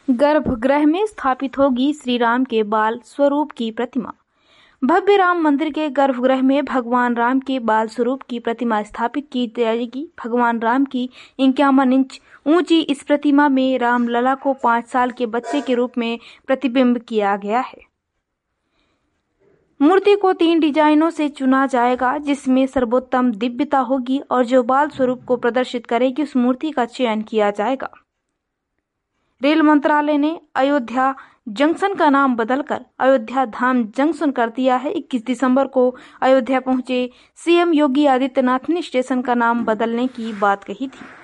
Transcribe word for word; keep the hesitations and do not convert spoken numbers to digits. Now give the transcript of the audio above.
गर्भगृह में स्थापित होगी श्री राम के बाल स्वरूप की प्रतिमा। भव्य राम मंदिर के गर्भगृह में भगवान राम के बाल स्वरूप की प्रतिमा स्थापित की जाएगी। भगवान राम की इक्यावन इंच ऊंची इस प्रतिमा में राम लला को पाँच साल के बच्चे के रूप में प्रतिबिंब किया गया है। मूर्ति को तीन डिजाइनों से चुना जाएगा, जिसमें सर्वोत्तम दिव्यता होगी और जो बाल स्वरूप को प्रदर्शित करेगी उस मूर्ति का चयन किया जाएगा। रेल मंत्रालय ने अयोध्या जंक्शन का नाम बदलकर अयोध्या धाम जंक्शन कर दिया है। इक्कीस दिसंबर को अयोध्या पहुंचे सीएम योगी आदित्यनाथ ने स्टेशन का नाम बदलने की बात कही थी।